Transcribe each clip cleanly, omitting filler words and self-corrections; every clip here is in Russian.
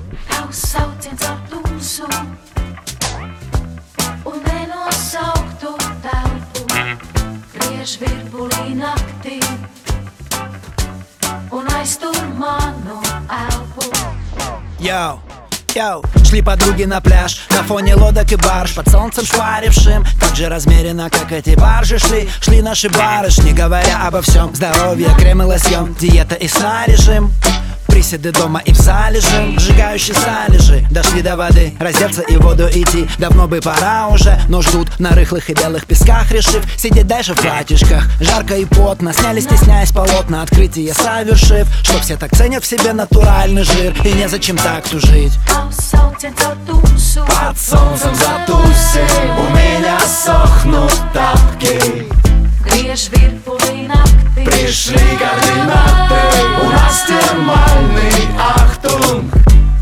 Sauciens ar tumsu un nenosauktu telpu, griež virbulī naktī un aiztur manu elpu. Йоу, шли подруги на пляж, на фоне лодок и барж, под солнцем шпарившим, так же размеренно, как эти баржи шли наши барышни, говоря обо всем. Здоровье, крем и лосьон, диета и сна режим, приседы дома и в зале жим, сжигающие залежи. Дошли до воды, раздеться и в воду идти, давно бы пора уже, но ждут на рыхлых и белых песках, решив сидеть дальше в платьишках. Жарко и потно, сняли, стесняясь полотна, открытие совершив, что все так ценят в себе натуральный жир, и незачем так тужить. Под солнцем затусим, у меня сохнут тапки, griež virbulī naktī, пришли координаты, у нас термальный ахтунг.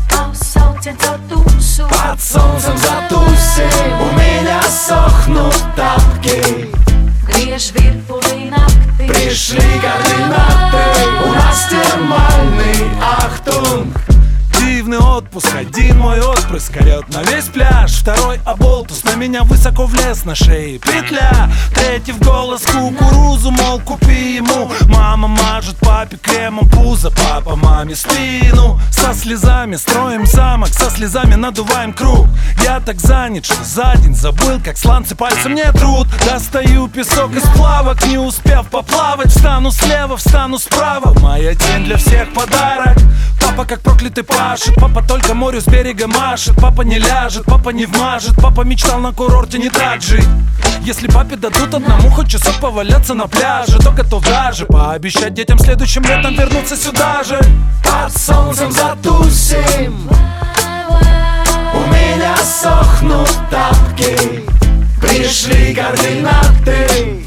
Под солнцем затусим, у меня сохнут тапки, griež virbulī naktī, пришли координаты, у нас термальный ахтунг. Дивный отпуск, один мой отпрыск орет на весь пляж, второй оболтус на меня высоко влез, на шее петля, третий в голос кукурузу, мол, купи ему. Мама мажет папе кремом пузо, папа маме спину. Со слезами строим замок, со слезами надуваем круг. Я так занят, что за день забыл, как сланцы пальцем не трут. Достаю песок из плавок, не успев поплавать, встану слева, встану справа, моя тень для всех подарок. Папа как проклятый пашет, папа только морю с берега машет. Папа не ляжет, папа не вмажет, папа мечтал на курорте не так жить. Если папе дадут одному хоть часок поваляться на пляже, то готов даже пообещать детям следующим летом вернуться сюда же. Под солнцем затусим, у меня сохнут тапки, пришли координаты,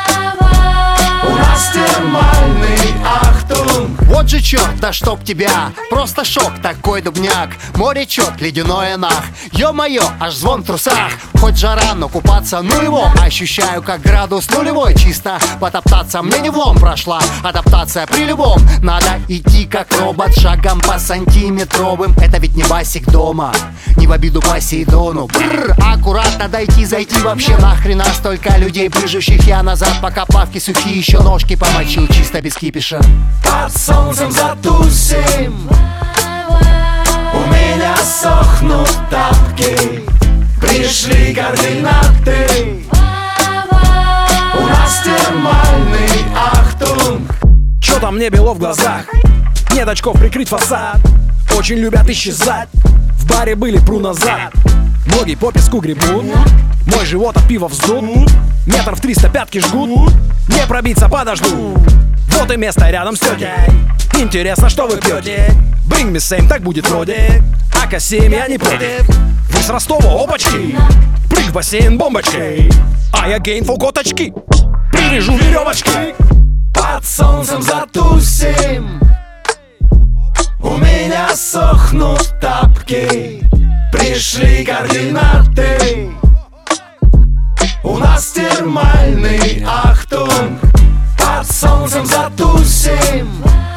у нас термальный ахтунг. Вот же черт, да чтоб тебя, просто шок, такой дубняк. Море чет, ледяное нах, ё-моё, аж звон в трусах. Хоть жара, но купаться ну его, ощущаю как градус нулевой. Чисто потоптаться мне не влом, прошла адаптация при любом. Надо идти как робот, шагом по сантиметровым. Это ведь не басик дома, не в обиду Посейдону. Бррр, аккуратно дойти, зайти, вообще нахрена столько людей, прыжущих я назад, пока плавки сухие, еще ножки помочу, чисто без кипиша. Под солнцем затусим, у меня сохнут тапки, пришли координаты, у нас термальный ахтунг. Чё там мне бело в глазах? Нет очков прикрыть фасад. Очень любят исчезать. В баре были, пру назад. Ноги по песку гребут. Мой живот от пива вздут. Метров 300 пятки жгут. Не пробиться подожду. Вот и место рядом с тетей. Интересно, что вы пьете? Bring me same, так будет вроде. АК-7, я не против. Вы с Ростова, опачки. Прыг в бассейн бомбочкой. А я гейн фокоточки. Привяжу веревочки. Под солнцем затусим, у меня сохнут тапки, пришли координаты, у нас термальный ахтунг. Под солнцем затусим,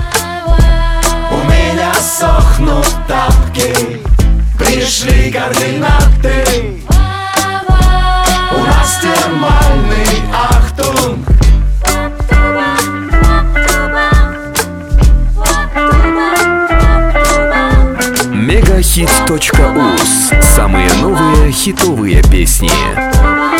у меня сохнут тапки, пришли координаты, у нас термальный ахтунг. Мегахит.уз. Самые новые хитовые песни.